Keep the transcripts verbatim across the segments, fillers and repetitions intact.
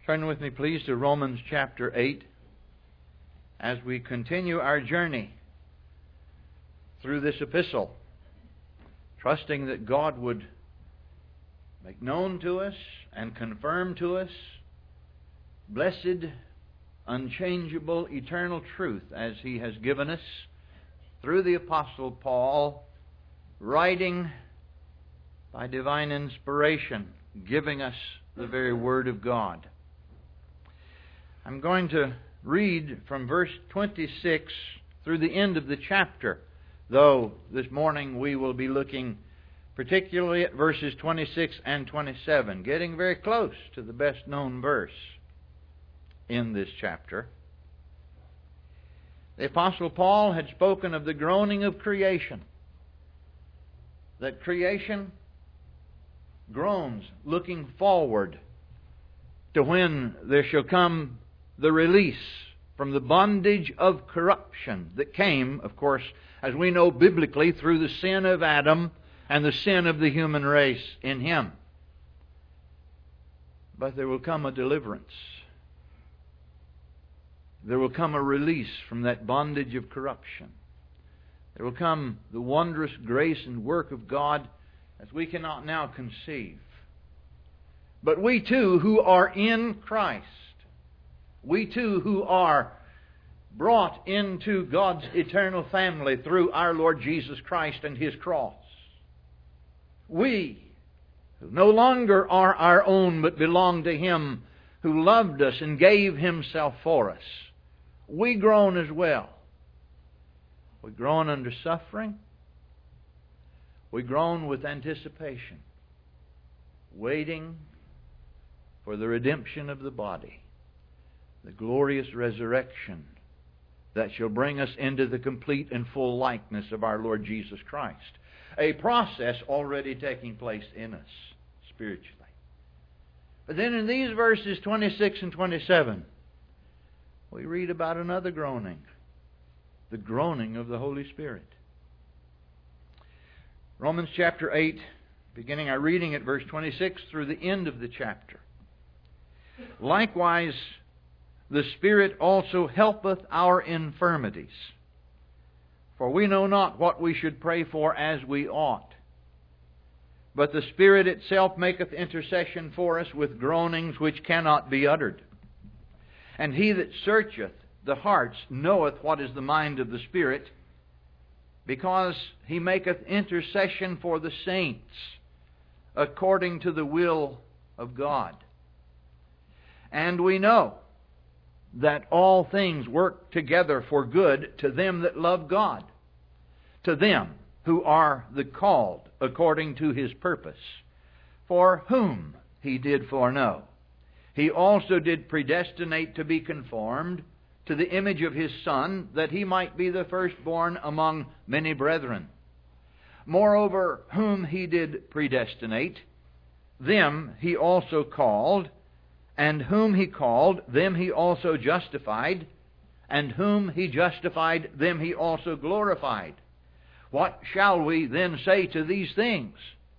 Turn with me, please, to Romans chapter eight as we continue our journey through this epistle, trusting that God would make known to us and confirm to us blessed, unchangeable, eternal truth as He has given us through the Apostle Paul, writing by divine inspiration, giving us the very Word of God. I'm going to read from verse twenty-six through the end of the chapter, though this morning we will be looking particularly at verses twenty-six and twenty-seven, getting very close to the best known verse in this chapter. The Apostle Paul had spoken of the groaning of creation, that creation groans looking forward to when there shall come the release from the bondage of corruption that came, of course, as we know biblically, through the sin of Adam and the sin of the human race in him. But there will come a deliverance. There will come a release from that bondage of corruption. There will come the wondrous grace and work of God as we cannot now conceive. But we too who are in Christ, we too who are brought into God's eternal family through our Lord Jesus Christ and His cross, we who no longer are our own but belong to Him who loved us and gave Himself for us, we groan as well. We groan under suffering. We groan with anticipation, waiting for the redemption of the body, the glorious resurrection that shall bring us into the complete and full likeness of our Lord Jesus Christ. A process already taking place in us spiritually. But then in these verses twenty-six and twenty-seven, we read about another groaning, the groaning of the Holy Spirit. Romans chapter eight, beginning our reading at verse twenty-six through the end of the chapter. Likewise, the Spirit also helpeth our infirmities. For we know not what we should pray for as we ought. But the Spirit itself maketh intercession for us with groanings which cannot be uttered. And He that searcheth the hearts knoweth what is the mind of the Spirit, because He maketh intercession for the saints according to the will of God. And we know that all things work together for good to them that love God, to them who are the called according to His purpose, for whom He did foreknow, He also did predestinate to be conformed to the image of His Son, that He might be the firstborn among many brethren. Moreover, whom He did predestinate, them He also called, and whom He called, them He also justified, and whom He justified, them He also glorified. What shall we then say to these things?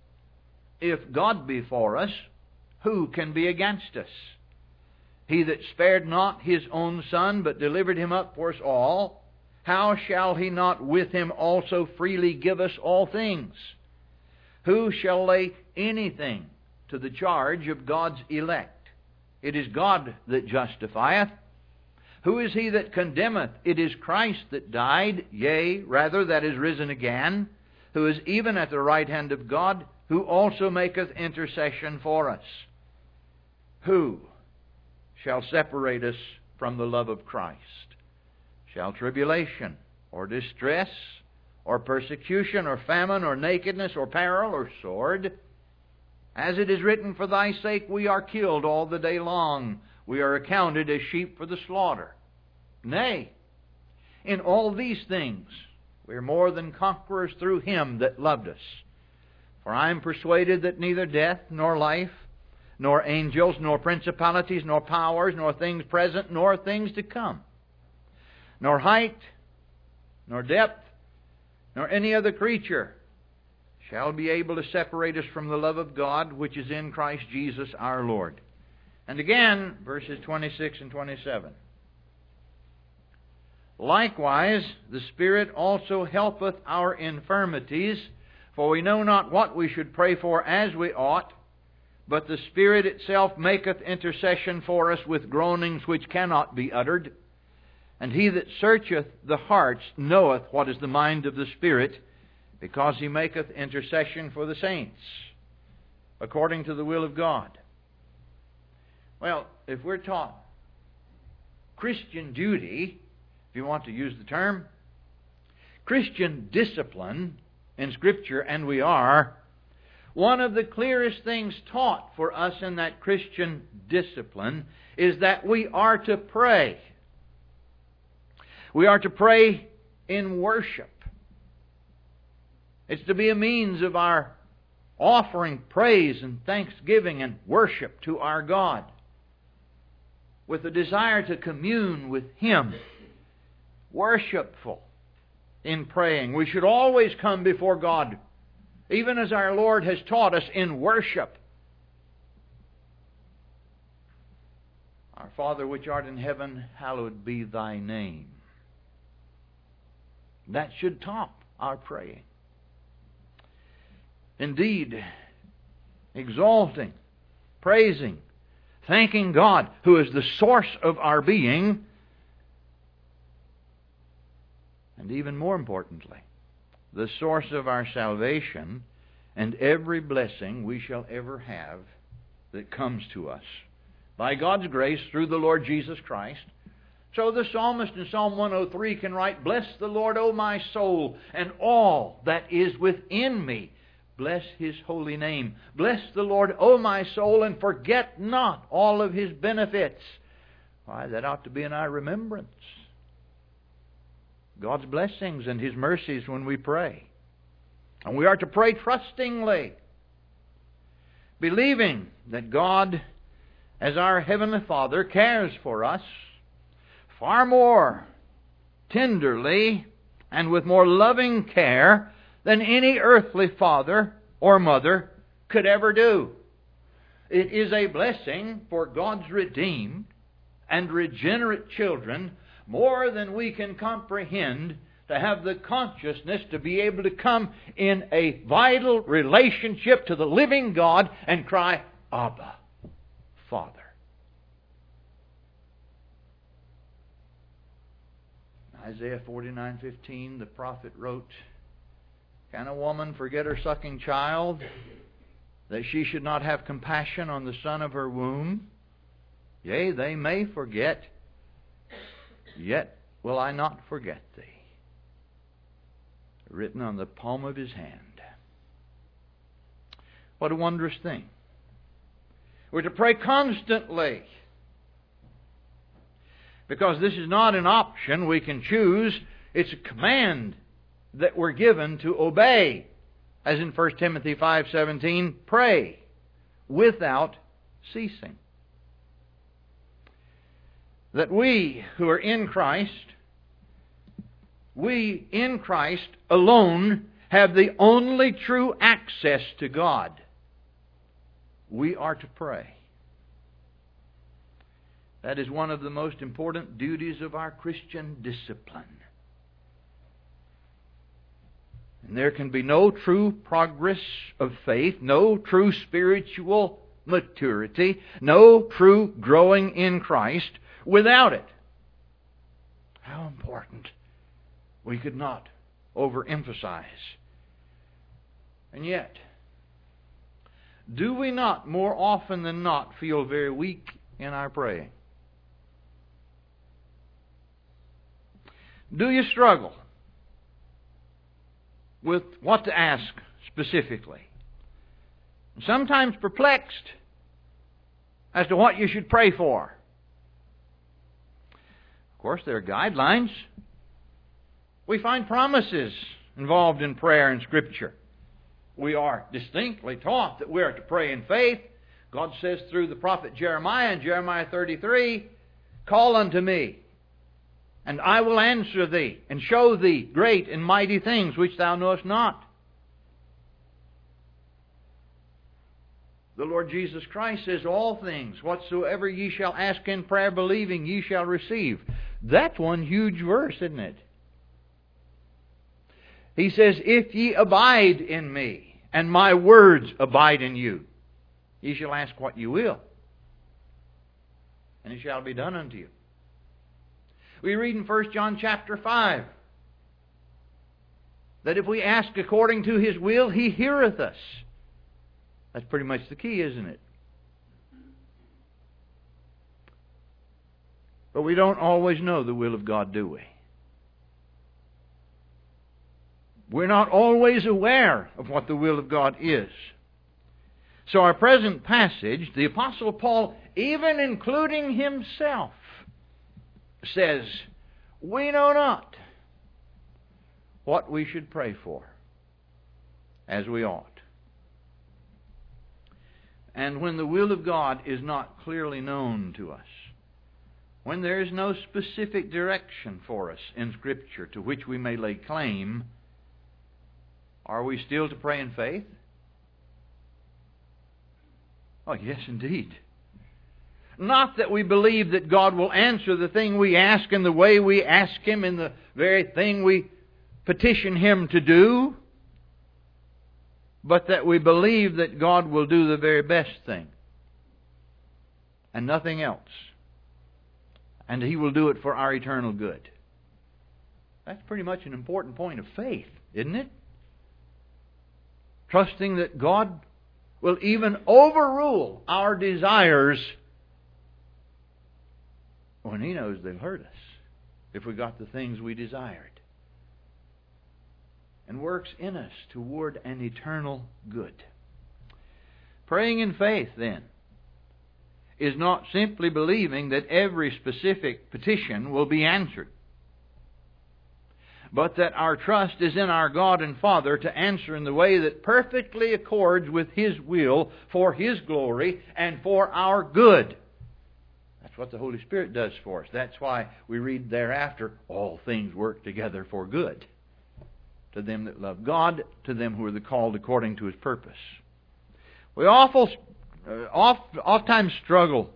If God be for us, who can be against us? He that spared not His own Son, but delivered Him up for us all, how shall He not with Him also freely give us all things? Who shall lay anything to the charge of God's elect? It is God that justifieth. Who is he that condemneth? It is Christ that died, yea, rather that is risen again, who is even at the right hand of God, who also maketh intercession for us. Who shall separate us from the love of Christ? Shall tribulation, or distress, or persecution, or famine, or nakedness, or peril, or sword? As it is written, for thy sake we are killed all the day long. We are accounted as sheep for the slaughter. Nay, in all these things we are more than conquerors through Him that loved us. For I am persuaded that neither death, nor life, nor angels, nor principalities, nor powers, nor things present, nor things to come, nor height, nor depth, nor any other creature shall be able to separate us from the love of God which is in Christ Jesus our Lord. And again, verses twenty-six and twenty-seven. Likewise, the Spirit also helpeth our infirmities, for we know not what we should pray for as we ought, but the Spirit itself maketh intercession for us with groanings which cannot be uttered. And He that searcheth the hearts knoweth what is the mind of the Spirit, because He maketh intercession for the saints, according to the will of God. Well, if we're taught Christian duty, if you want to use the term, Christian discipline in Scripture, and we are, one of the clearest things taught for us in that Christian discipline is that we are to pray. We are to pray in worship. It's to be a means of our offering praise and thanksgiving and worship to our God, with a desire to commune with Him, worshipful in praying. We should always come before God, even as our Lord has taught us, in worship. Our Father which art in heaven, hallowed be Thy name. That should top our praying. Indeed, exalting, praising, thanking God, who is the source of our being, and even more importantly, the source of our salvation and every blessing we shall ever have that comes to us by God's grace through the Lord Jesus Christ. So the psalmist in Psalm one oh three can write, "Bless the Lord, O my soul, and all that is within me. Bless His holy name. Bless the Lord, O my soul, and forget not all of His benefits." Why, that ought to be in our remembrance. God's blessings and His mercies when we pray. And we are to pray trustingly, believing that God, as our Heavenly Father, cares for us far more tenderly and with more loving care than any earthly father or mother could ever do. It is a blessing for God's redeemed and regenerate children, more than we can comprehend, to have the consciousness to be able to come in a vital relationship to the living God and cry, "Abba, Father." Isaiah forty-nine fifteen, the prophet wrote, "Can a woman forget her sucking child, that she should not have compassion on the son of her womb? Yea, they may forget, yet will I not forget thee." Written on the palm of His hand. What a wondrous thing. We're to pray constantly, because this is not an option we can choose. It's a command that we're given to obey. As in First Timothy five seventeen, pray without ceasing. That we who are in Christ, we in Christ alone have the only true access to God. We are to pray. That is one of the most important duties of our Christian discipline. And there can be no true progress of faith, no true spiritual maturity, no true growing in Christ without it. How important we could not overemphasize. And yet, do we not more often than not feel very weak in our praying? Do you struggle with what to ask specifically? Sometimes perplexed as to what you should pray for. Of course, there are guidelines. We find promises involved in prayer in Scripture. We are distinctly taught that we are to pray in faith. God says through the prophet Jeremiah in Jeremiah thirty-three, "Call unto me, and I will answer thee, and show thee great and mighty things which thou knowest not." The Lord Jesus Christ says, all things, whatsoever ye shall ask in prayer, believing, ye shall receive. That's one huge verse, isn't it? He says, if ye abide in me, and my words abide in you, ye shall ask what you will, and it shall be done unto you. We read in First John chapter five that if we ask according to His will, He heareth us. That's pretty much the key, isn't it? But we don't always know the will of God, do we? We're not always aware of what the will of God is. So our present passage, the Apostle Paul, even including himself, says, we know not what we should pray for as we ought. And when the will of God is not clearly known to us, when there is no specific direction for us in Scripture to which we may lay claim, are we still to pray in faith? Oh, yes, indeed. Not that we believe that God will answer the thing we ask in the way we ask Him, in the very thing we petition Him to do, but that we believe that God will do the very best thing and nothing else. And He will do it for our eternal good. That's pretty much an important point of faith, isn't it? Trusting that God will even overrule our desires when He knows they'll hurt us if we got the things we desired. And works in us toward an eternal good. Praying in faith, then, is not simply believing that every specific petition will be answered, but that our trust is in our God and Father to answer in the way that perfectly accords with His will for His glory and for our good. That's what the Holy Spirit does for us. That's why we read thereafter, all things work together for good to them that love God, to them who are the called according to His purpose. We awful, uh, oft, oftentimes struggle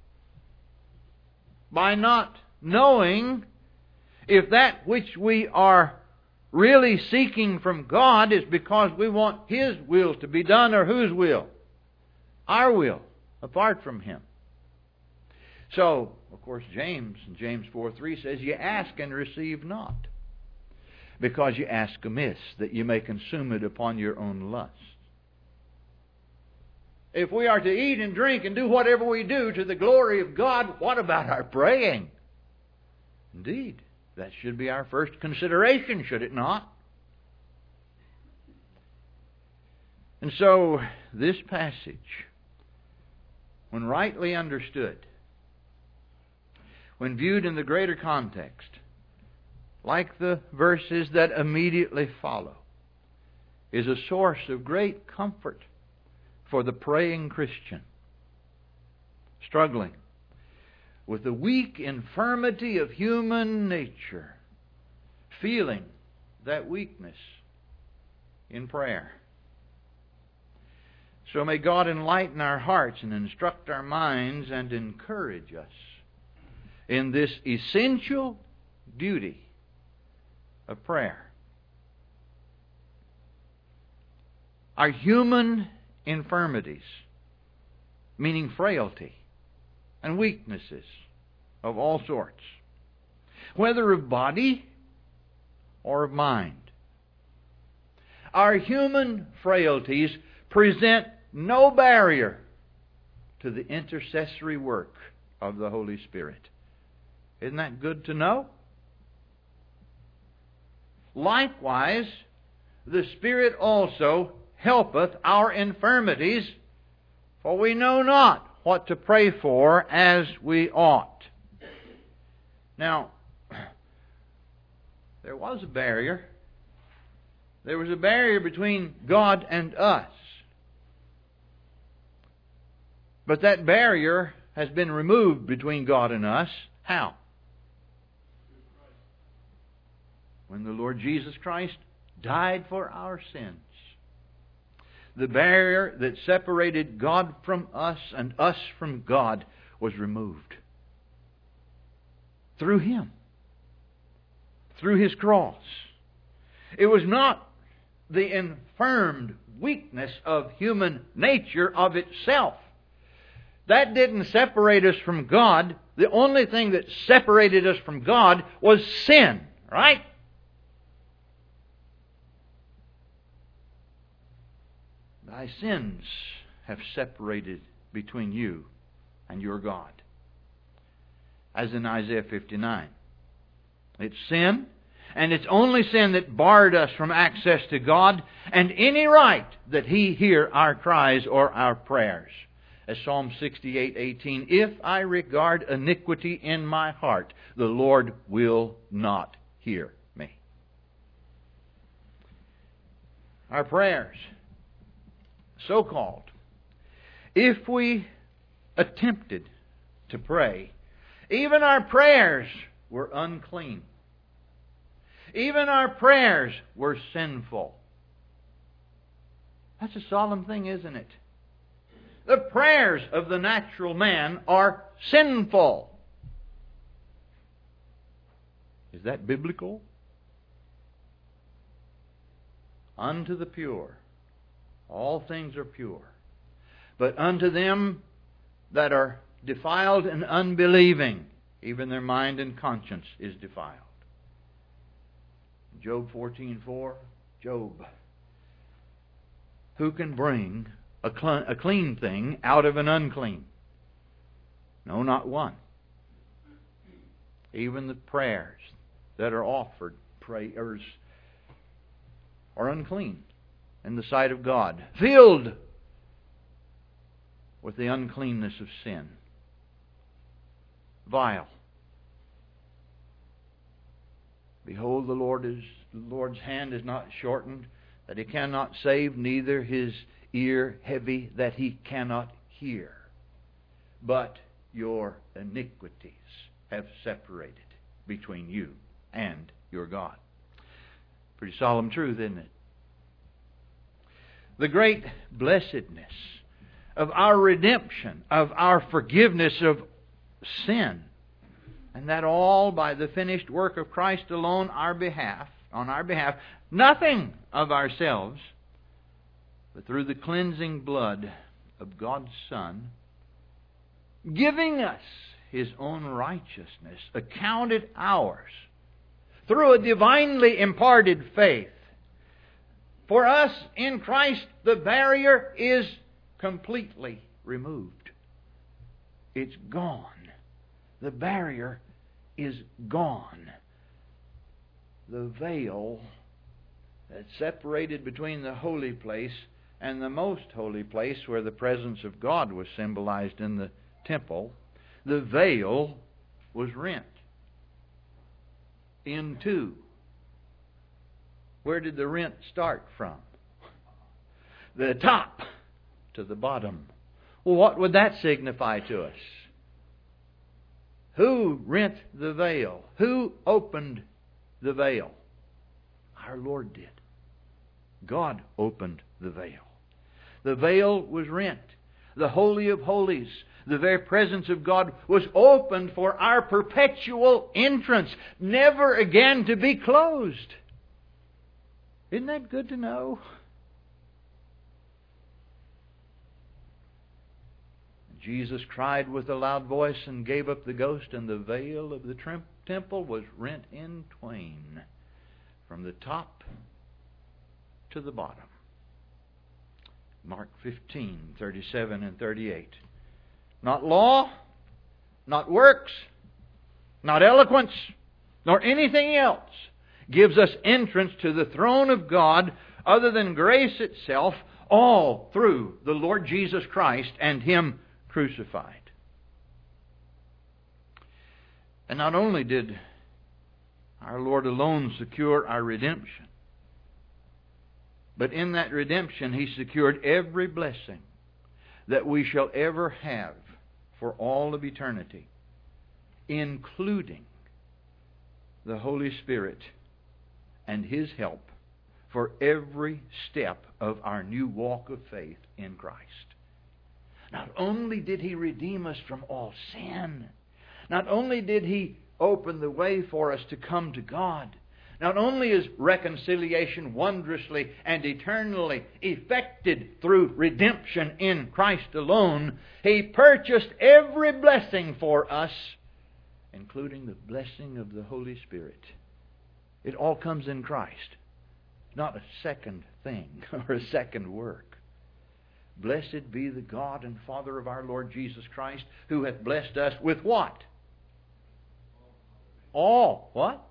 by not knowing if that which we are really seeking from God is because we want His will to be done, or whose will? Our will, apart from Him. So, of course, James, in James four three says, ye ask and receive not, because you ask amiss, that you may consume it upon your own lust. If we are to eat and drink and do whatever we do to the glory of God, what about our praying? Indeed, that should be our first consideration, should it not? And so, this passage, when rightly understood, when viewed in the greater context, like the verses that immediately follow, is a source of great comfort for the praying Christian, struggling with the weak infirmity of human nature, feeling that weakness in prayer. So may God enlighten our hearts and instruct our minds and encourage us in this essential duty of prayer. Our human infirmities, meaning frailty and weaknesses of all sorts, whether of body or of mind. Our human frailties present no barrier to the intercessory work of the Holy Spirit. Isn't that good to know? Likewise, the Spirit also helpeth our infirmities, for we know not what to pray for as we ought. Now, there was a barrier. There was a barrier between God and us. But that barrier has been removed between God and us. How? When the Lord Jesus Christ died for our sins. the barrier that separated God from us and us from God was removed. Through Him. Through His cross. It was not the infirmed weakness of human nature of itself. That didn't separate us from God. The only thing that separated us from God was sin. Right? Thy sins have separated between you and your God. As in Isaiah fifty-nine. It's sin, and it's only sin that barred us from access to God and any right that He hear our cries or our prayers. As Psalm sixty-eight eighteen, if I regard iniquity in my heart, the Lord will not hear me. Our prayers, so-called, if we attempted to pray, even our prayers were unclean. Even our prayers were sinful. That's a solemn thing, isn't it? The prayers of the natural man are sinful. Is that biblical? Unto the pure, all things are pure. But unto them that are defiled and unbelieving, even their mind and conscience is defiled. Job fourteen four, Job. Who can bring a, cl- a clean thing out of an unclean? No, not one. Even the prayers that are offered, prayers, are unclean in the sight of God, filled with the uncleanness of sin. Vile. Behold, the Lord is the Lord's hand is not shortened, that He cannot save, neither His ear heavy, that He cannot hear. But your iniquities have separated between you and your God. Pretty solemn truth, isn't it? The great blessedness of our redemption, of our forgiveness of sin, and that all by the finished work of Christ alone, our behalf, on our behalf, nothing of ourselves, but through the cleansing blood of God's Son, giving us His own righteousness, accounted ours, through a divinely imparted faith. For us in Christ, the barrier is completely removed. It's gone. The barrier is gone. The veil that separated between the holy place and the most holy place, where the presence of God was symbolized in the temple, the veil was rent in two. Where did the rent start from? The top to the bottom. Well, what would that signify to us? Who rent the veil? Who opened the veil? Our Lord did. God opened the veil. The veil was rent. The Holy of Holies, the very presence of God, was opened for our perpetual entrance, never again to be closed. Isn't that good to know? Jesus cried with a loud voice and gave up the ghost, and the veil of the temple was rent in twain, from the top to the bottom. Mark fifteen, thirty-seven and thirty-eight. Not law, not works, not eloquence, nor anything else gives us entrance to the throne of God other than grace itself, all through the Lord Jesus Christ and Him crucified. And not only did our Lord alone secure our redemption, but in that redemption He secured every blessing that we shall ever have for all of eternity, including the Holy Spirit and His help for every step of our new walk of faith in Christ. Not only did He redeem us from all sin, not only did He open the way for us to come to God, not only is reconciliation wondrously and eternally effected through redemption in Christ alone, He purchased every blessing for us, including the blessing of the Holy Spirit. It all comes in Christ, not a second thing or a second work. Blessed be the God and Father of our Lord Jesus Christ, who hath blessed us with what? All. What?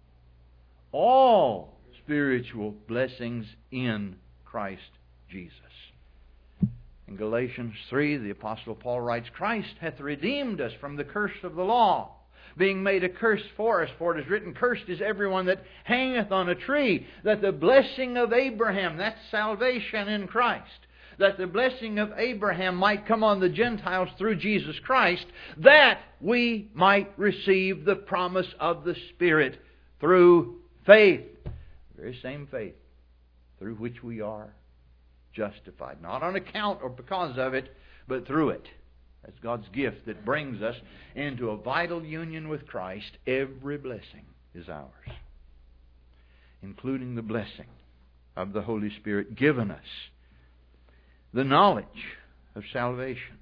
All spiritual blessings in Christ Jesus. In Galatians three, the Apostle Paul writes, Christ hath redeemed us from the curse of the law, being made a curse for us. For it is written, Cursed is everyone that hangeth on a tree, that the blessing of Abraham, that's salvation in Christ, that the blessing of Abraham might come on the Gentiles through Jesus Christ, that we might receive the promise of the Spirit through faith. The very same faith through which we are justified. Not on account or because of it, but through it. That's God's gift that brings us into a vital union with Christ. Every blessing is ours, including the blessing of the Holy Spirit given us. The knowledge of salvation.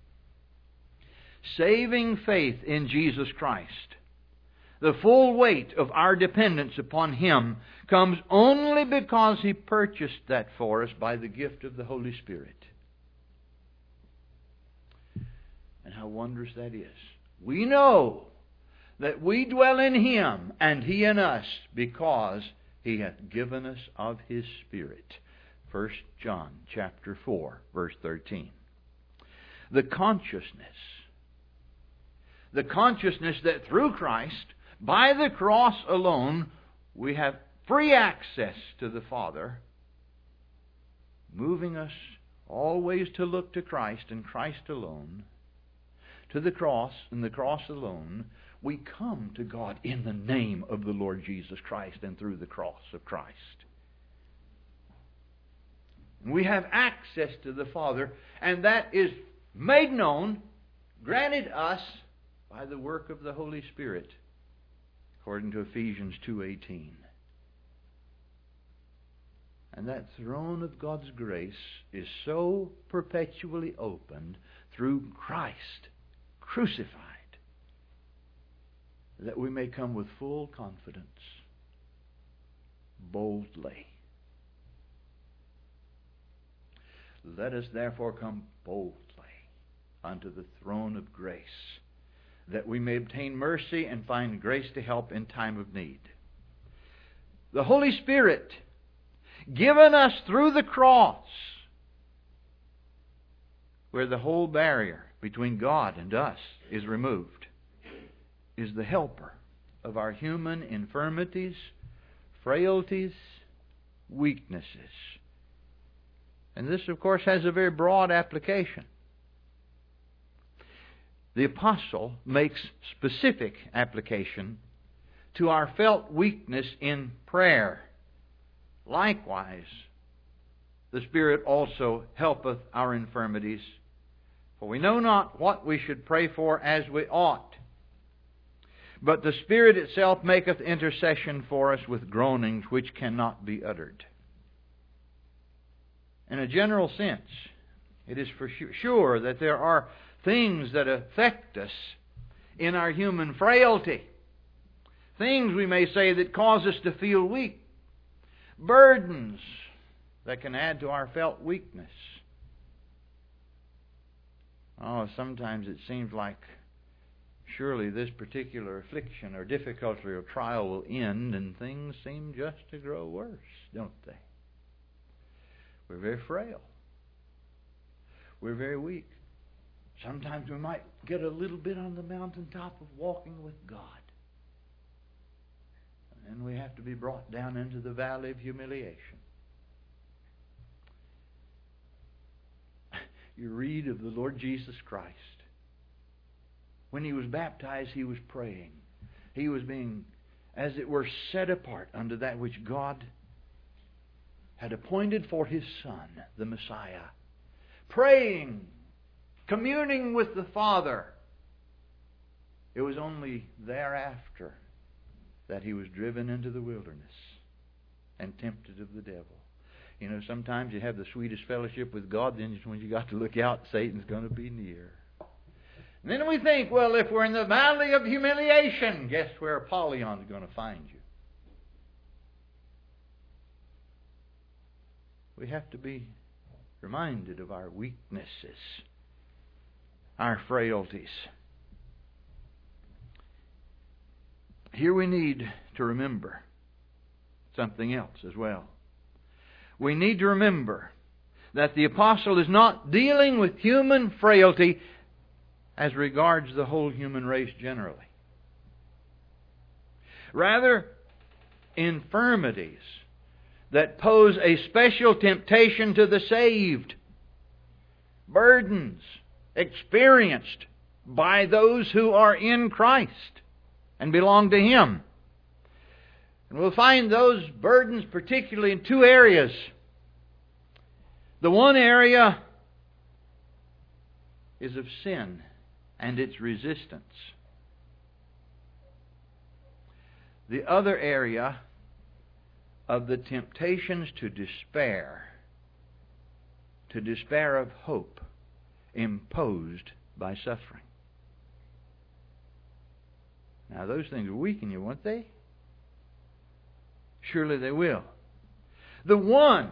Saving faith in Jesus Christ. The full weight of our dependence upon Him comes only because He purchased that for us by the gift of the Holy Spirit. And how wondrous that is. We know that we dwell in Him and He in us because He hath given us of His Spirit. First John chapter four, verse thirteen. The consciousness, the consciousness that through Christ, by the cross alone, we have free access to the Father, moving us always to look to Christ and Christ alone, to the cross and the cross alone, we come to God in the name of the Lord Jesus Christ and through the cross of Christ. We have access to the Father, and that is made known, granted us, by the work of the Holy Spirit, according to Ephesians two eighteen. And that throne of God's grace is so perpetually opened through Christ crucified that we may come with full confidence, boldly. Let us therefore come boldly unto the throne of grace, that we may obtain mercy and find grace to help in time of need. The Holy Spirit, given us through the cross, where the whole barrier between God and us is removed, is the helper of our human infirmities, frailties, weaknesses. And this, of course, has a very broad application. The apostle makes specific application to our felt weakness in prayer. Likewise, the Spirit also helpeth our infirmities, for we know not what we should pray for as we ought. But the Spirit itself maketh intercession for us with groanings which cannot be uttered. In a general sense, it is for sure that there are things that affect us in our human frailty. Things, we may say, that cause us to feel weak. Burdens that can add to our felt weakness. Oh, sometimes it seems like surely this particular affliction or difficulty or trial will end, and things seem just to grow worse, don't they? We're very frail. We're very weak. Sometimes we might get a little bit on the mountaintop of walking with God, and we have to be brought down into the valley of humiliation. You read of the Lord Jesus Christ. When He was baptized, He was praying. He was being, as it were, set apart unto that which God had appointed for His Son, the Messiah, praying, communing with the Father, it was only thereafter that He was driven into the wilderness and tempted of the devil. You know, sometimes you have the sweetest fellowship with God, then when you got to look out, Satan's going to be near. And then we think, well, if we're in the valley of humiliation, guess where Apollyon's going to find you? We have to be reminded of our weaknesses, our frailties. Here we need to remember something else as well. We need to remember that the apostle is not dealing with human frailty as regards the whole human race generally. Rather, infirmities that pose a special temptation to the saved, burdens experienced by those who are in Christ and belong to Him. And we'll find those burdens particularly in two areas. The one area is of sin and its resistance. The other area of the temptations to despair, to despair of hope imposed by suffering. Now those things will weaken you, won't they? Surely they will. The one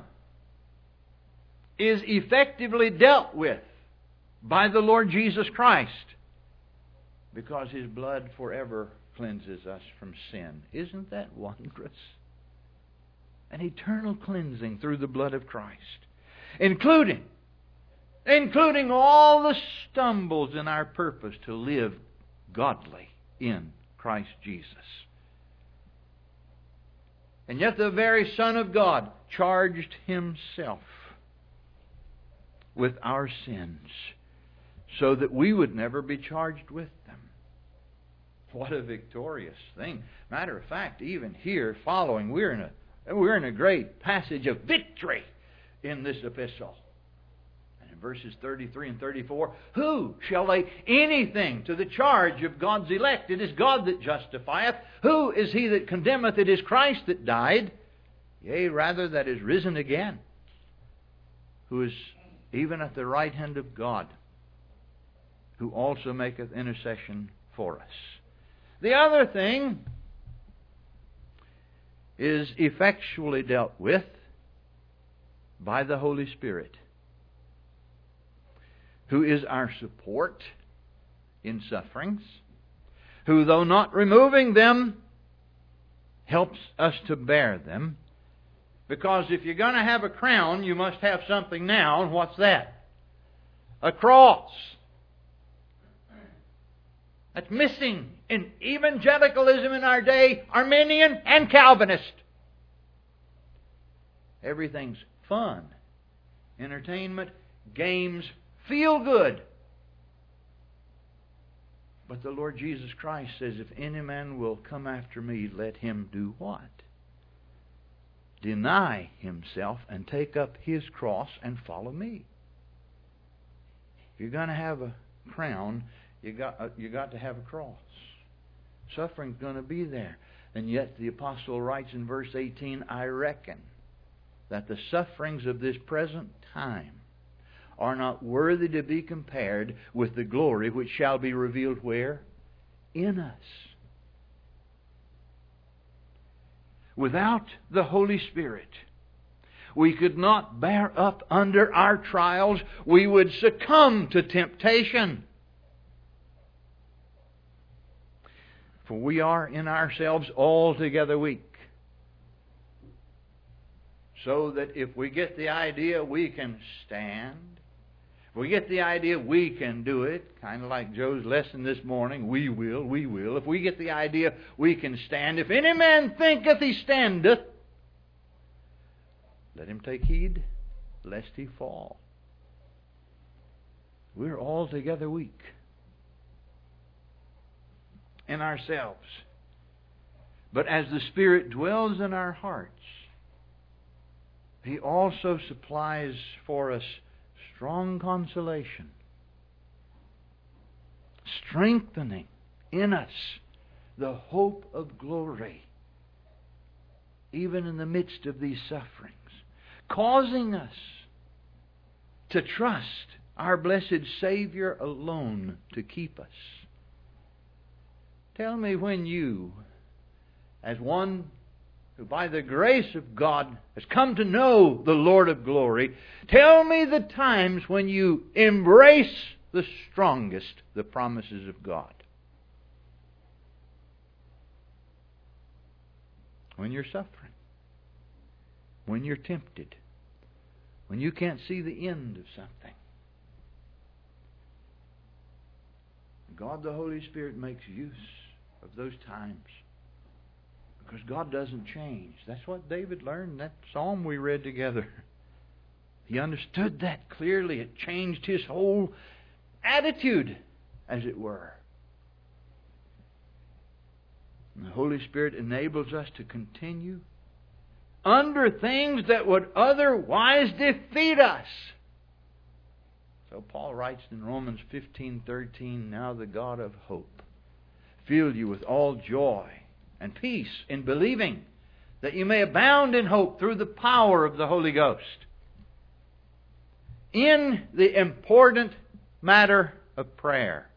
is effectively dealt with by the Lord Jesus Christ because His blood forever cleanses us from sin. Isn't that wondrous? An eternal cleansing through the blood of Christ, including including all the stumbles in our purpose to live godly in Christ Jesus. And yet the very Son of God charged Himself with our sins so that we would never be charged with them. What a victorious thing. Matter of fact, even here following, we're in a we're in a great passage of victory in this epistle. And in verses thirty-three and thirty-four, who shall lay anything to the charge of God's elect? It is God that justifieth. Who is he that condemneth? It is Christ that died, yea, rather that is risen again, who is even at the right hand of God, who also maketh intercession for us. The other thing is effectually dealt with by the Holy Spirit, who is our support in sufferings, who, though not removing them, helps us to bear them. Because if you're going to have a crown, you must have something now. And what's that? A cross. That's missing in evangelicalism in our day, Arminian and Calvinist. Everything's fun, entertainment, games, feel good. But the Lord Jesus Christ says, if any man will come after me, let him do what? Deny himself and take up his cross and follow me. If you're going to have a crown, you got uh, you got to have a cross. Suffering's going to be there. And yet the apostle writes in verse eighteen, I reckon that the sufferings of this present time are not worthy to be compared with the glory which shall be revealed where? In us. Without the Holy Spirit, we could not bear up under our trials. We would succumb to temptation. For we are in ourselves altogether weak. So that if we get the idea we can stand, if we get the idea we can do it, kind of like Joe's lesson this morning, we will, we will. If we get the idea we can stand, if any man thinketh he standeth, let him take heed lest he fall. We're altogether weak in ourselves. But as the Spirit dwells in our hearts, He also supplies for us strong consolation, strengthening in us the hope of glory, even in the midst of these sufferings, causing us to trust our blessed Savior alone to keep us. Tell me when you, as one who by the grace of God has come to know the Lord of glory, tell me the times when you embrace the strongest the promises of God. When you're suffering, when you're tempted, when you can't see the end of something. God the Holy Spirit makes use of those times. Because God doesn't change. That's what David learned in that psalm we read together. He understood that clearly. It changed his whole attitude, as it were. And the Holy Spirit enables us to continue under things that would otherwise defeat us. So Paul writes in Romans fifteen thirteen, "Now the God of hope fill you with all joy and peace in believing, that you may abound in hope through the power of the Holy Ghost." In the important matter of prayer,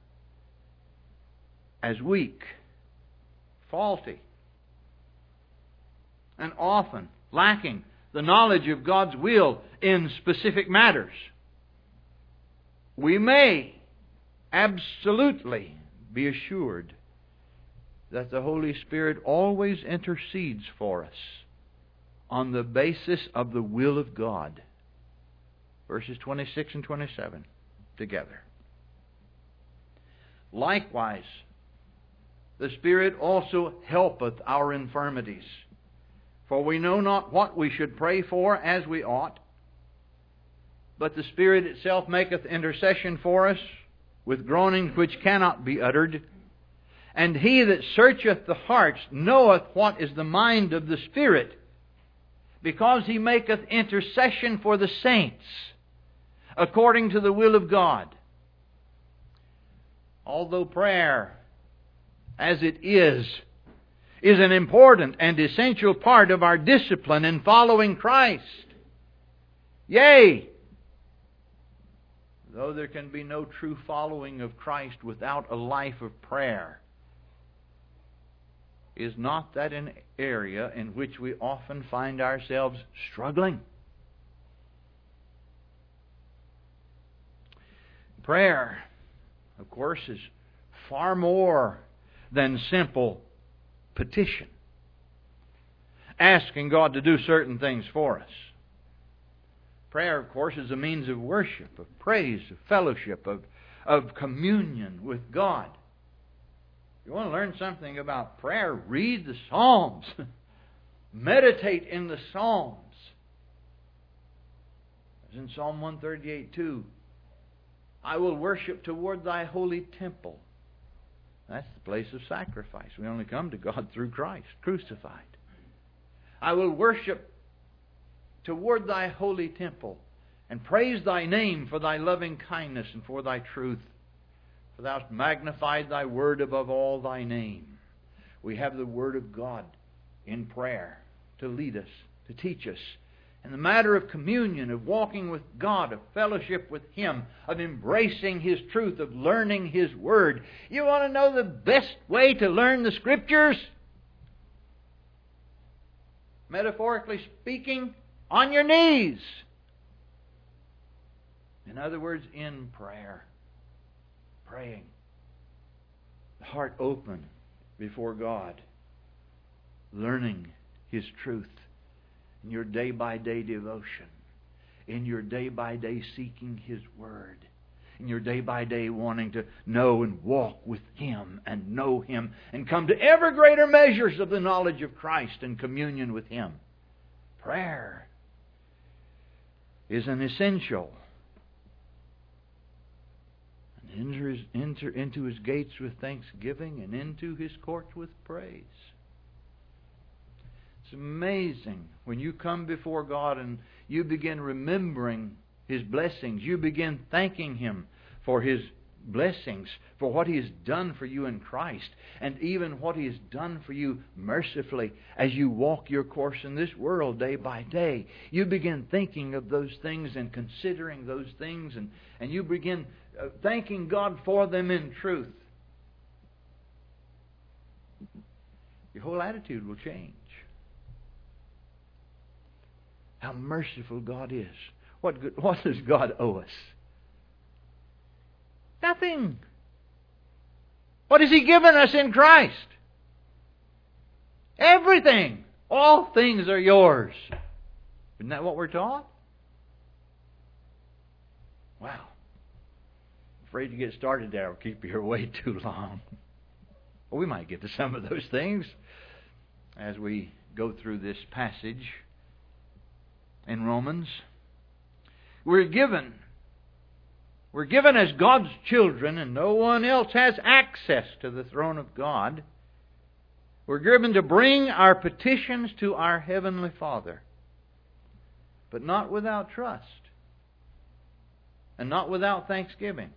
as weak, faulty, and often lacking the knowledge of God's will in specific matters, we may absolutely be assured that the Holy Spirit always intercedes for us on the basis of the will of God. Verses twenty-six and twenty-seven together. Likewise, the Spirit also helpeth our infirmities. For we know not what we should pray for as we ought, but the Spirit itself maketh intercession for us with groanings which cannot be uttered. And He that searcheth the hearts knoweth what is the mind of the Spirit, because He maketh intercession for the saints, according to the will of God. Although prayer, as it is, is an important and essential part of our discipline in following Christ, yea, though there can be no true following of Christ without a life of prayer, is not that an area in which we often find ourselves struggling? Prayer, of course, is far more than simple petition, asking God to do certain things for us. Prayer, of course, is a means of worship, of praise, of fellowship, of, of communion with God. You want to learn something about prayer? Read the Psalms. Meditate in the Psalms. As in Psalm one thirty-eight two, I will worship toward thy holy temple. That's the place of sacrifice. We only come to God through Christ, crucified. I will worship toward thy holy temple and praise thy name for thy loving kindness and for thy truth. For thou hast magnified thy word above all thy name. We have the Word of God in prayer to lead us, to teach us. In the matter of communion, of walking with God, of fellowship with Him, of embracing His truth, of learning His Word. You want to know the best way to learn the Scriptures? Metaphorically speaking, on your knees. In other words, in prayer. Praying. The heart open before God. Learning His truth. In your day-by-day devotion. In your day-by-day seeking His Word. In your day-by-day wanting to know and walk with Him and know Him and come to ever greater measures of the knowledge of Christ and communion with Him. Prayer is an essential. And enter, his, enter into His gates with thanksgiving and into His courts with praise. It's amazing when you come before God and you begin remembering His blessings. You begin thanking Him for His blessings, for what He has done for you in Christ, and even what He has done for you mercifully as you walk your course in this world day by day. You begin thinking of those things and considering those things, and, and you begin uh, thanking God for them in truth. Your whole attitude will change. How merciful God is. What good, what does God owe us? Nothing. What has He given us in Christ? Everything. All things are yours. Isn't that what we're taught? Wow. I'm afraid to get started there will keep you away too long. Well, we might get to some of those things as we go through this passage in Romans. We're given We're given as God's children, and no one else has access to the throne of God. We're given to bring our petitions to our Heavenly Father, but not without trust and not without thanksgiving.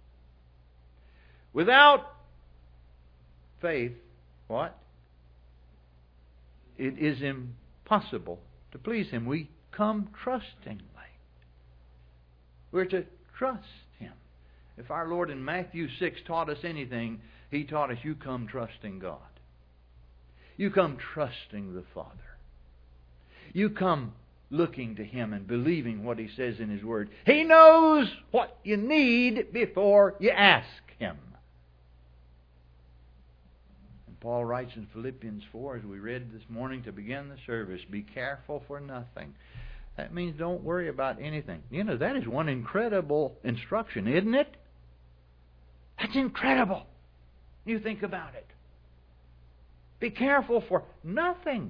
Without faith, what? It is impossible to please Him. We come trustingly. We're to trust Him. If our Lord in Matthew six taught us anything, He taught us, you come trusting God. You come trusting the Father. You come looking to Him and believing what He says in His Word. He knows what you need before you ask Him. And Paul writes in Philippians four, as we read this morning to begin the service, be careful for nothing. That means don't worry about anything. You know, that is one incredible instruction, isn't it? That's incredible. You think about it. Be careful for nothing.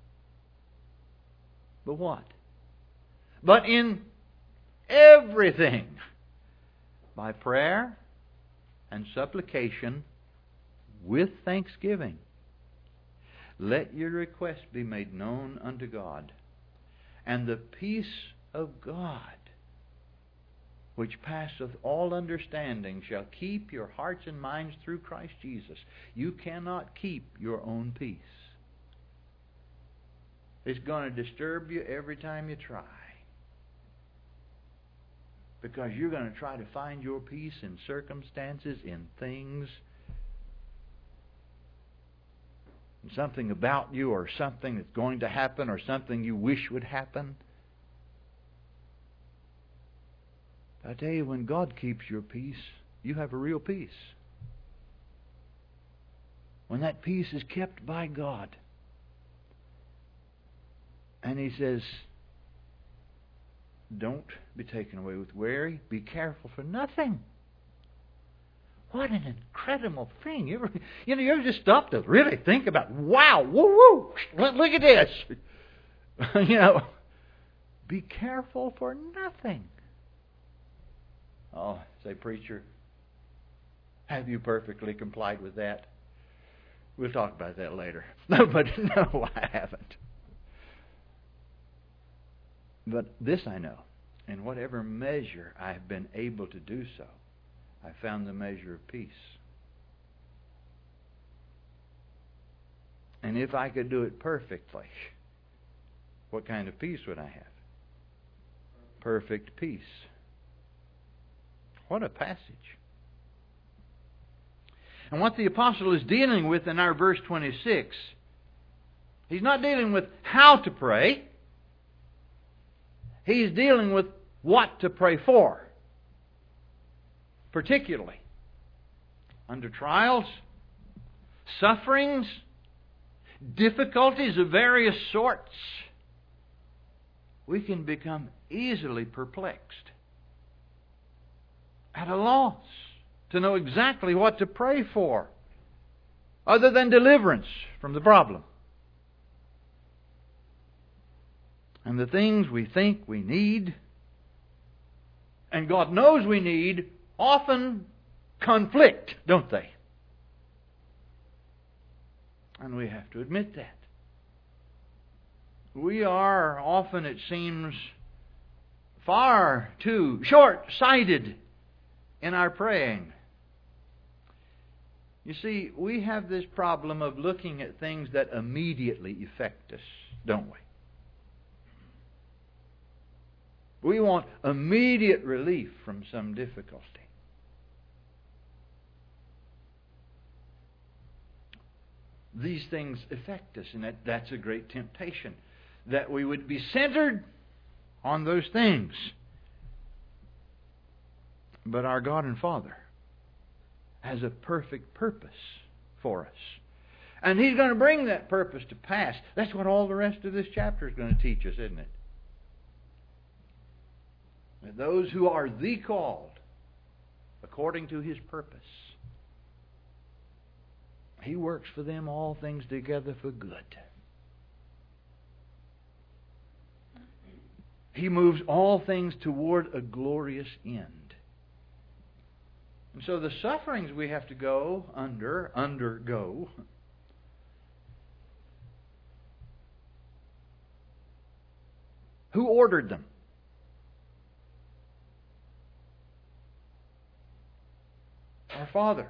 But what? But in everything, by prayer and supplication with thanksgiving, let your requests be made known unto God. And the peace of God, which passeth all understanding, shall keep your hearts and minds through Christ Jesus. You cannot keep your own peace. It's going to disturb you every time you try. Because you're going to try to find your peace in circumstances, in things, something about you, or something that's going to happen, or something you wish would happen. I tell you, when God keeps your peace, you have a real peace. When that peace is kept by God, and He says, don't be taken away with worry, be careful for nothing. What an incredible thing. You ever, you know, you ever just stop to really think about, wow, woo, woo, look, look at this. You know, be careful for nothing. Oh, say, preacher, have you perfectly complied with that? We'll talk about that later. No, but no, I haven't. But this I know, in whatever measure I have been able to do so, I found the measure of peace. And if I could do it perfectly, what kind of peace would I have? Perfect peace. What a passage. And what the apostle is dealing with in our verse twenty-six, he's not dealing with how to pray. He's dealing with what to pray for. Particularly under trials, sufferings, difficulties of various sorts, we can become easily perplexed, at a loss to know exactly what to pray for, other than deliverance from the problem. And the things we think we need, and God knows we need, often conflict, don't they? And we have to admit that. we are often, it seems, far too short-sighted in our praying. You see, we have this problem of looking at things that immediately affect us, don't we? We want immediate relief from some difficulty. These things affect us, and that, that's a great temptation, that we would be centered on those things. But our God and Father has a perfect purpose for us. And He's going to bring that purpose to pass. That's what all the rest of this chapter is going to teach us, isn't it? That those who are the called, according to His purpose, He works for them all things together for good. He moves all things toward a glorious end. And so the sufferings we have to go under, undergo, who ordered them? Our Father.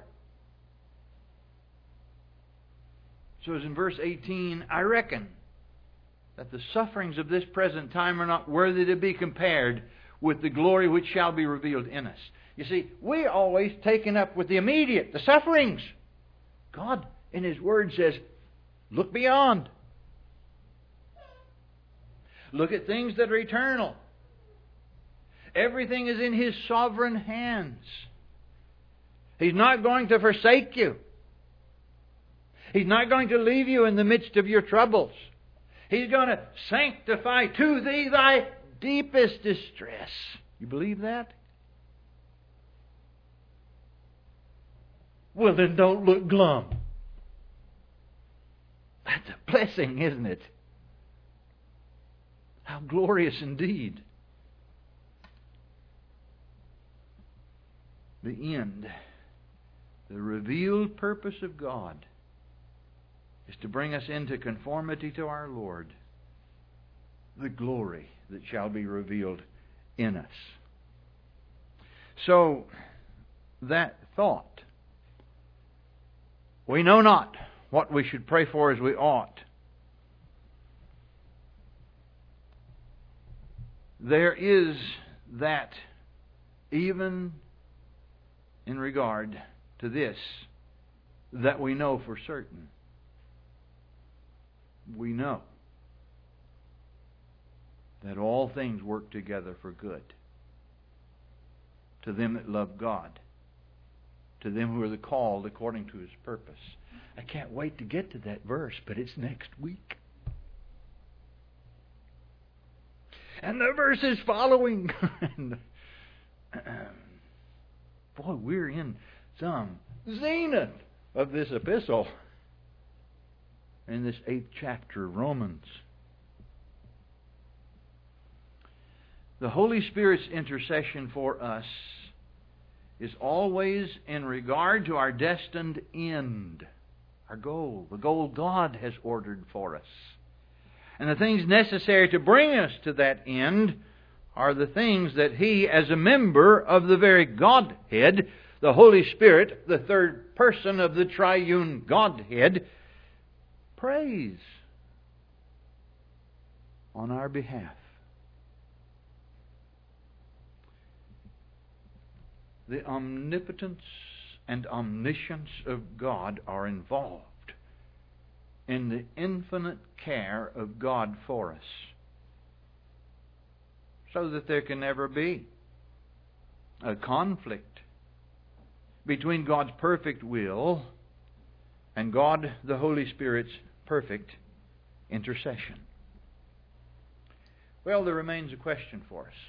So as in verse eighteen, I reckon that the sufferings of this present time are not worthy to be compared with the glory which shall be revealed in us. You see, we're always taken up with the immediate, the sufferings. God, in His Word, says, look beyond. Look at things that are eternal. Everything is in His sovereign hands. He's not going to forsake you. He's not going to leave you in the midst of your troubles. He's going to sanctify to thee thy deepest distress. You believe that? Well, then don't look glum. That's a blessing, isn't it? How glorious indeed. The end, the revealed purpose of God, is to bring us into conformity to our Lord, the glory that shall be revealed in us. So, that thought, we know not what we should pray for as we ought. There is that, even in regard to this, that we know for certain. We know that all things work together for good to them that love God, to them who are the called according to His purpose. I can't wait to get to that verse, but it's next week. And the verse is following. Boy, we're in some zenith of this epistle in this eighth chapter of Romans. The Holy Spirit's intercession for us is always in regard to our destined end, our goal, the goal God has ordered for us. And the things necessary to bring us to that end are the things that He, as a member of the very Godhead, the Holy Spirit, the third person of the triune Godhead, prays on our behalf. The omnipotence and omniscience of God are involved in the infinite care of God for us, so that there can never be a conflict between God's perfect will and God the Holy Spirit's perfect intercession. Well, there remains a question for us.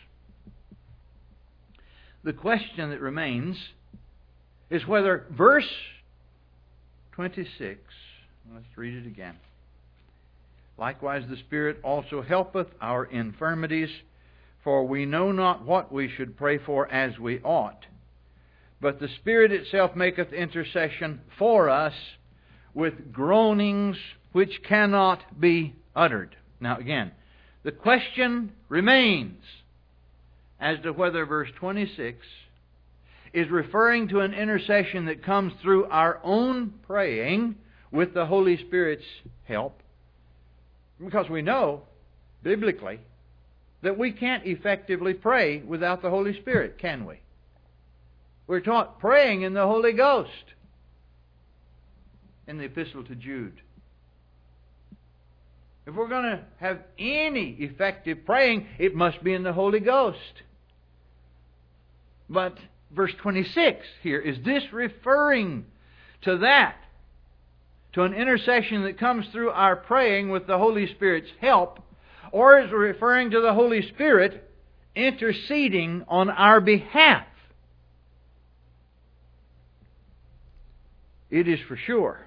The question that remains is whether verse twenty-six, let's read it again. Likewise the Spirit also helpeth our infirmities, for we know not what we should pray for as we ought. But the Spirit itself maketh intercession for us with groanings which cannot be uttered. Now again, the question remains as to whether verse twenty-six is referring to an intercession that comes through our own praying with the Holy Spirit's help. Because we know, biblically, that we can't effectively pray without the Holy Spirit, can we? We're taught praying in the Holy Ghost in the Epistle to Jude. If we're going to have any effective praying, it must be in the Holy Ghost. But verse twenty-six here, is this referring to that? To an intercession that comes through our praying with the Holy Spirit's help? Or is it referring to the Holy Spirit interceding on our behalf? It is for sure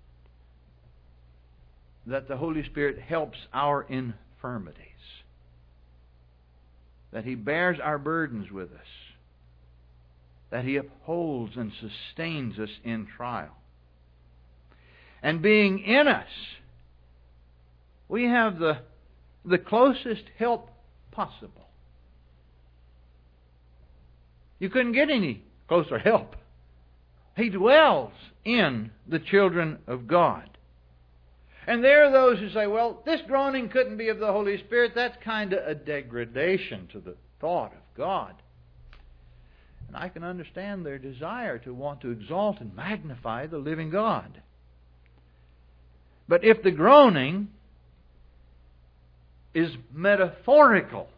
that the Holy Spirit helps our infirmities. That He bears our burdens with us. That He upholds and sustains us in trial. And being in us, we have the, the closest help possible. You couldn't get any closer help. He dwells in the children of God. And there are those who say, well, this groaning couldn't be of the Holy Spirit. That's kind of a degradation to the thought of God. And I can understand their desire to want to exalt and magnify the living God. But if the groaning is metaphorical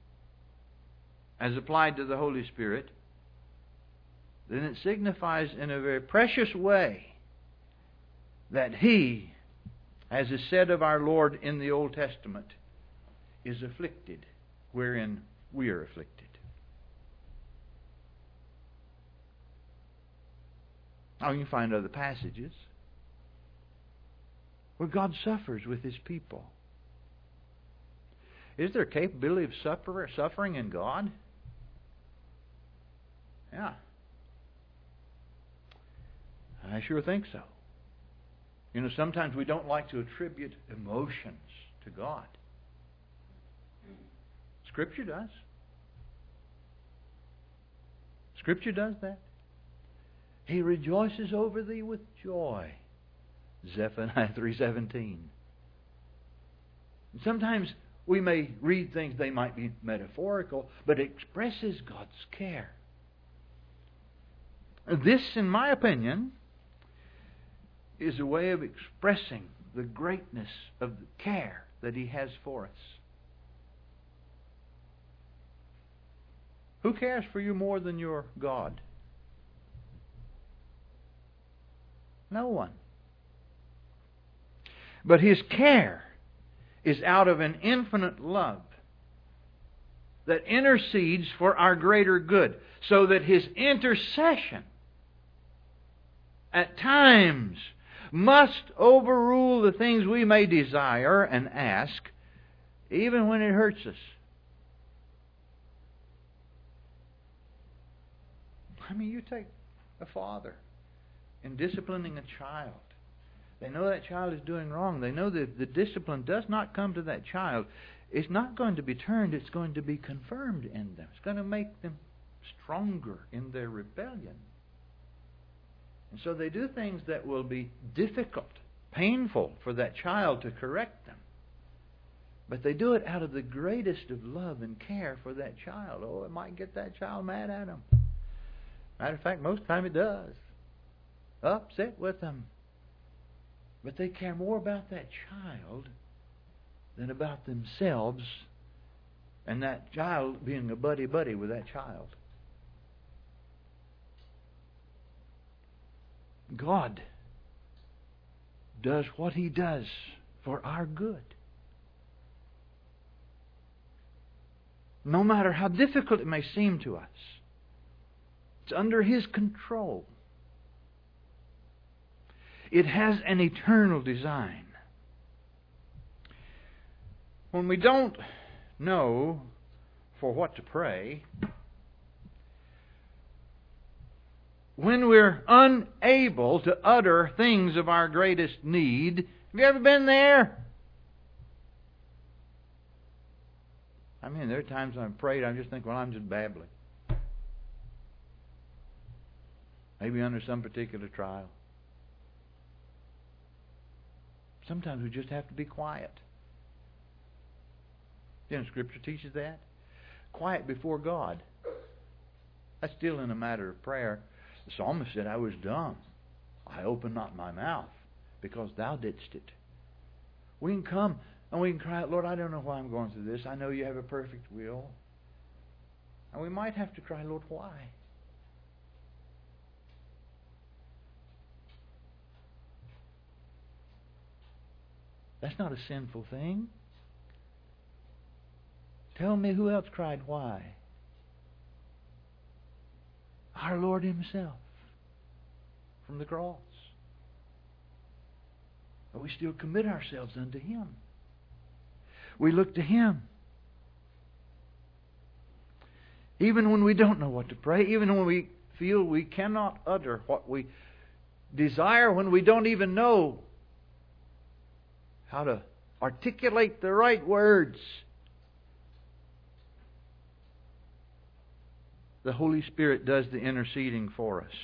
as applied to the Holy Spirit, then it signifies in a very precious way that He, as is said of our Lord in the Old Testament, is afflicted wherein we are afflicted. Now you can find other passages where God suffers with His people. Is there a capability of suffer, suffering in God? Yeah. I sure think so. You know, sometimes we don't like to attribute emotions to God. Scripture does. Scripture does that. He rejoices over thee with joy. Zephaniah three seventeen. Sometimes we may read things, they might be metaphorical, but it expresses God's care. This, in my opinion, is a way of expressing the greatness of the care that He has for us. Who cares for you more than your God? No one. But His care is out of an infinite love that intercedes for our greater good, so that His intercession at times must overrule the things we may desire and ask, even when it hurts us. I mean, you take a father in disciplining a child. They know that child is doing wrong. They know that the discipline does not come to that child. It's not going to be turned. It's going to be confirmed in them. It's going to make them stronger in their rebellion. And so they do things that will be difficult, painful for that child to correct them. But they do it out of the greatest of love and care for that child. Oh, it might get that child mad at them. Matter of fact, most of the time it does. Upset with them. But they care more about that child than about themselves and that child being a buddy-buddy with that child. God does what He does for our good. No matter how difficult it may seem to us, it's under His control. It has an eternal design. When we don't know for what to pray, when we're unable to utter things of our greatest need, have you ever been there? I mean, there are times when I've prayed, I just think, well, I'm just babbling. Maybe under some particular trial. Sometimes we just have to be quiet. You know, Scripture teaches that. Quiet before God. That's still in a matter of prayer. The psalmist said, I was dumb. I opened not my mouth, because Thou didst it. We can come and we can cry out, Lord, I don't know why I'm going through this. I know You have a perfect will. And we might have to cry, Lord, why? That's not a sinful thing. Tell me who else cried why? Our Lord Himself from the cross. But we still commit ourselves unto Him. We look to Him. Even when we don't know what to pray, even when we feel we cannot utter what we desire, when we don't even know how to articulate the right words, the Holy Spirit does the interceding for us.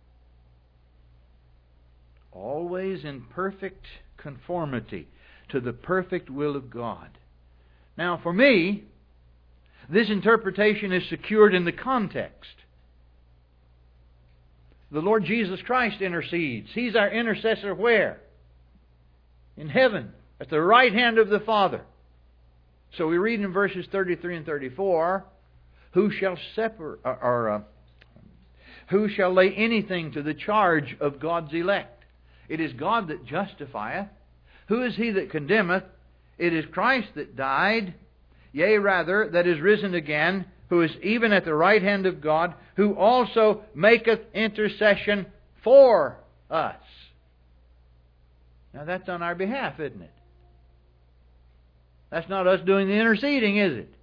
Always in perfect conformity to the perfect will of God. Now, for me, this interpretation is secured in the context. The Lord Jesus Christ intercedes. He's our intercessor where? In heaven, at the right hand of the Father. So we read in verses thirty-three and thirty-four, Who shall separate, or, or uh, who shall lay anything to the charge of God's elect? It is God that justifieth. Who is he that condemneth? It is Christ that died, yea rather, that is risen again, who is even at the right hand of God, who also maketh intercession for us. Now that's on our behalf, isn't it? That's not us doing the interceding, is it?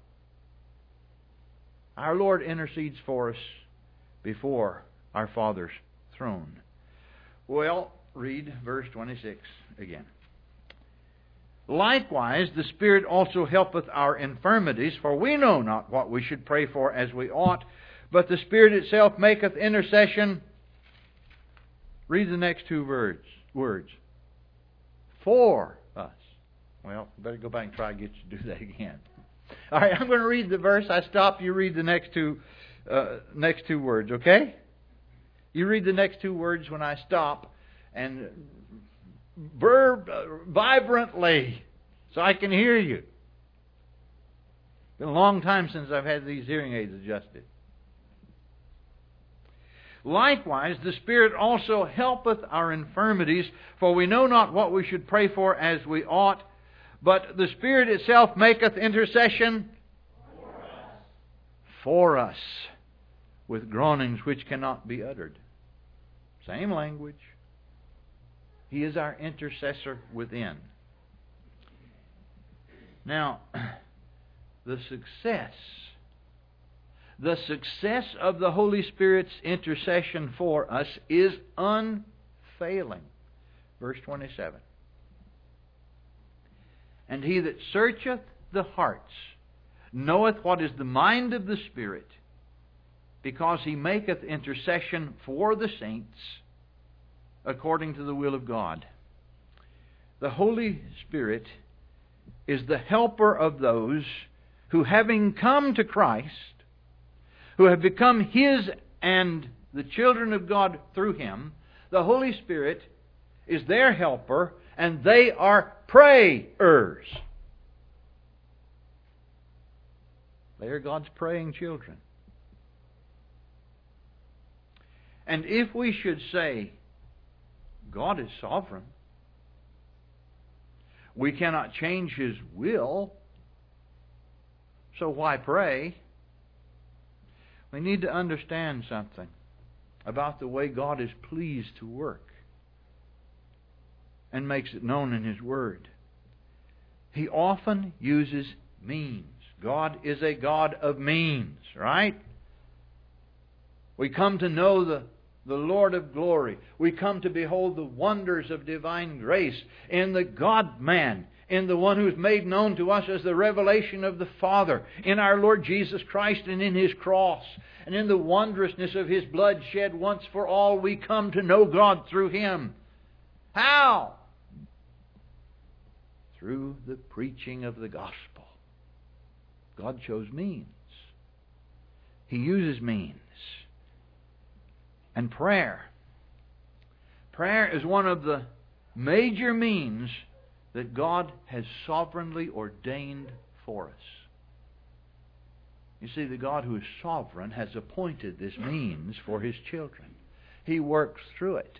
Our Lord intercedes for us before our Father's throne. Well, read verse twenty-six again. Likewise, the Spirit also helpeth our infirmities, for we know not what we should pray for as we ought, but the Spirit itself maketh intercession. Read the next two words. Words. For us. Well, better go back and try to get you to do that again. All right, I'm going to read the verse. I stop. You read the next two, uh, next two words. Okay? You read the next two words when I stop, and verb uh, vibrantly, so I can hear you. It's been a long time since I've had these hearing aids adjusted. Likewise, the Spirit also helpeth our infirmities, for we know not what we should pray for as we ought, but the Spirit itself maketh intercession for us, for us with groanings which cannot be uttered. Same language. He is our intercessor within. Now, the success, the success of the Holy Spirit's intercession for us is unfailing. Verse twenty-seven. And he that searcheth the hearts knoweth what is the mind of the Spirit, because he maketh intercession for the saints according to the will of God. The Holy Spirit is the helper of those who, having come to Christ, who have become His and the children of God through Him, the Holy Spirit is their helper, and they are prayers. They are God's praying children. And if we should say, God is sovereign, we cannot change His will, so why pray? We need to understand something about the way God is pleased to work and makes it known in His Word. He often uses means. God is a God of means, right? We come to know the the Lord of glory. We come to behold the wonders of divine grace in the God-man, in the one who's made known to us as the revelation of the Father, in our Lord Jesus Christ and in His cross, and in the wondrousness of His blood shed once for all. We come to know God through Him. How? Through the preaching of the gospel. God chose means. He uses means. And prayer. Prayer is one of the major means that God has sovereignly ordained for us. You see, the God who is sovereign has appointed this means for His children. He works through it.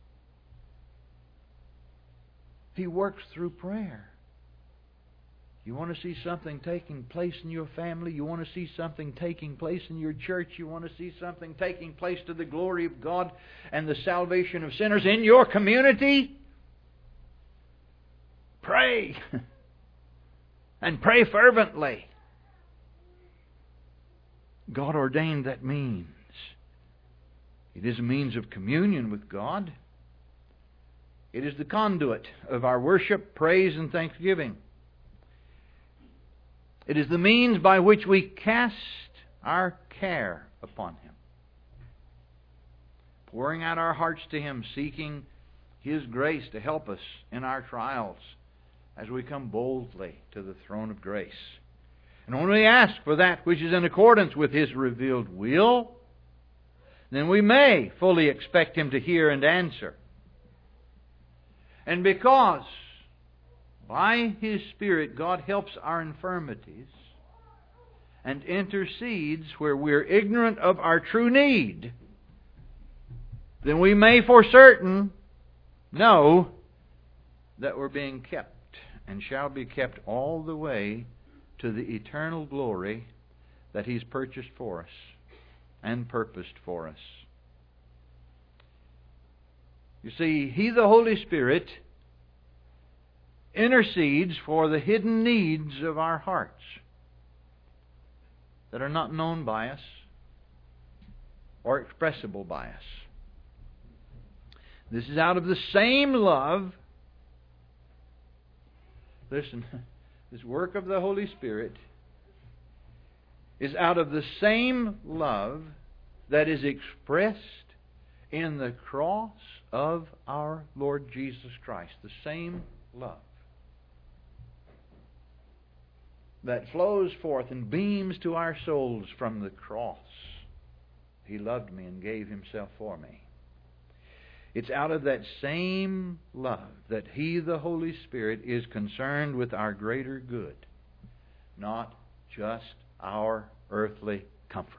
He works through prayer. You want to see something taking place in your family? You want to see something taking place in your church? You want to see something taking place to the glory of God and the salvation of sinners in your community? Pray. And pray fervently. God ordained that means. It is a means of communion with God. It is the conduit of our worship, praise, and thanksgiving. It is the means by which we cast our care upon Him, pouring out our hearts to Him, seeking His grace to help us in our trials as we come boldly to the throne of grace. And when we ask for that which is in accordance with His revealed will, then we may fully expect Him to hear and answer. And because by His Spirit God helps our infirmities and intercedes where we're ignorant of our true need, then we may for certain know that we're being kept and shall be kept all the way to the eternal glory that He's purchased for us and purposed for us. You see, He, the Holy Spirit, intercedes for the hidden needs of our hearts that are not known by us or expressible by us. This is out of the same love. Listen, this work of the Holy Spirit is out of the same love that is expressed in the cross of our Lord Jesus Christ. The same love that flows forth and beams to our souls from the cross. He loved me and gave Himself for me. It's out of that same love that He, the Holy Spirit, is concerned with our greater good, not just our earthly comforts,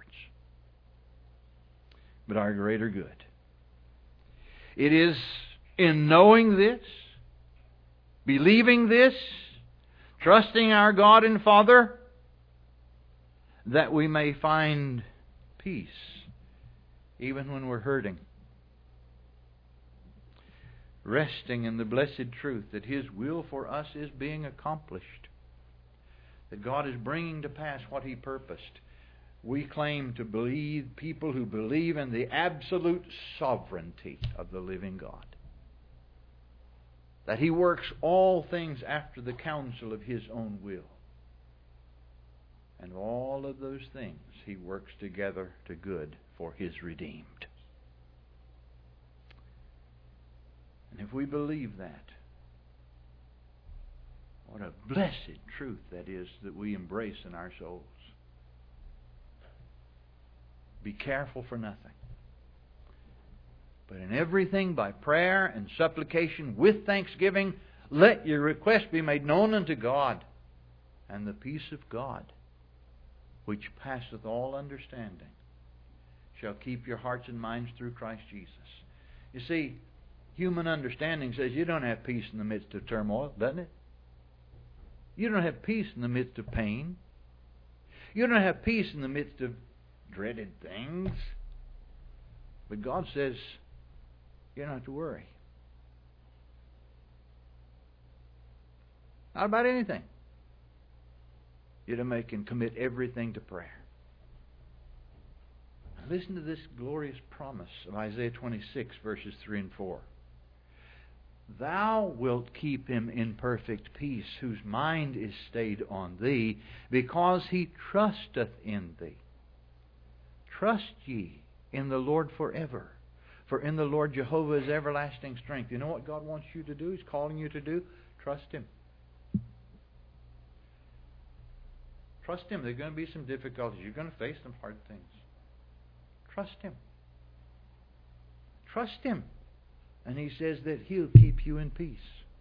but our greater good. It is in knowing this, believing this, trusting our God and Father, that we may find peace even when we're hurting. Resting in the blessed truth that His will for us is being accomplished. That God is bringing to pass what He purposed. We claim to believe people who believe in the absolute sovereignty of the living God. That He works all things after the counsel of His own will. And all of those things He works together to good for His redeemed. And if we believe that, what a blessed truth that is that we embrace in our souls. Be careful for nothing, but in everything by prayer and supplication with thanksgiving, let your request be made known unto God, and the peace of God, which passeth all understanding, shall keep your hearts and minds through Christ Jesus. You see, human understanding says you don't have peace in the midst of turmoil, doesn't it? You don't have peace in the midst of pain. You don't have peace in the midst of dreaded things. But God says, you don't have to worry. Not about anything. You can commit everything to prayer. Listen to this glorious promise of Isaiah twenty-six, verses three and four. Thou wilt keep him in perfect peace, whose mind is stayed on Thee, because he trusteth in Thee. Trust ye in the Lord forever, for in the Lord Jehovah is everlasting strength. You know what God wants you to do? He's calling you to do? Trust Him. Trust Him. There are going to be some difficulties. You're going to face some hard things. Trust Him. Trust Him. And He says that He'll keep you in peace.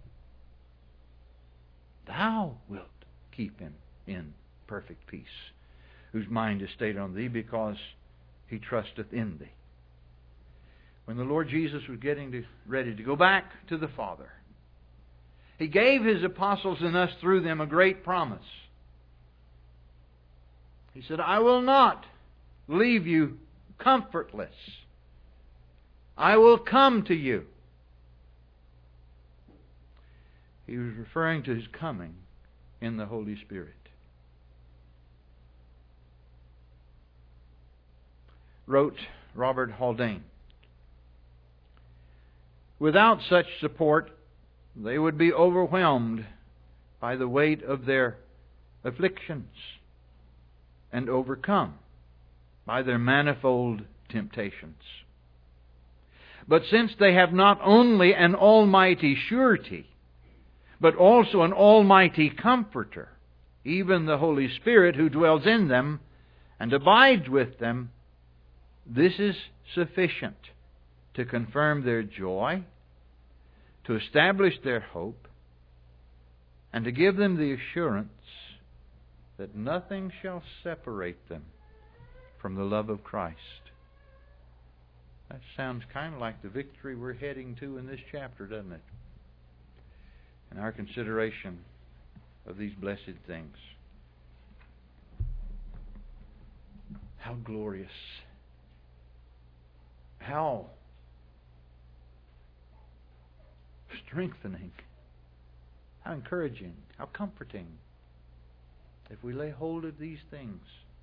Thou wilt keep him in perfect peace, whose mind is stayed on Thee, because he trusteth in Thee. When the Lord Jesus was getting to, ready to go back to the Father, He gave His apostles and us through them a great promise. He said, I will not leave you comfortless. I will come to you. He was referring to His coming in the Holy Spirit. Wrote Robert Haldane, without such support, they would be overwhelmed by the weight of their afflictions and overcome by their manifold temptations. But since they have not only an almighty surety, but also an almighty Comforter, even the Holy Spirit who dwells in them and abides with them, this is sufficient to confirm their joy, to establish their hope, and to give them the assurance that nothing shall separate them from the love of Christ. That sounds kind of like the victory we're heading to in this chapter, doesn't it? In our consideration of these blessed things. How glorious. How strengthening. How encouraging. How comforting. If we lay hold of these things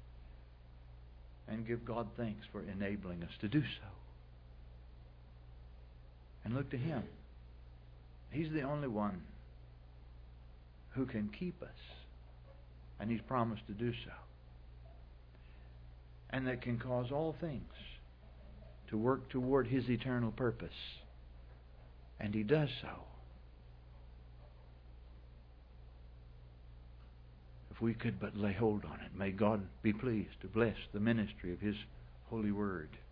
and give God thanks for enabling us to do so. And look to Him. He's the only one who can keep us. And He's promised to do so. And that can cause all things to work toward His eternal purpose. And He does so. If we could but lay hold on it, may God be pleased to bless the ministry of His holy word.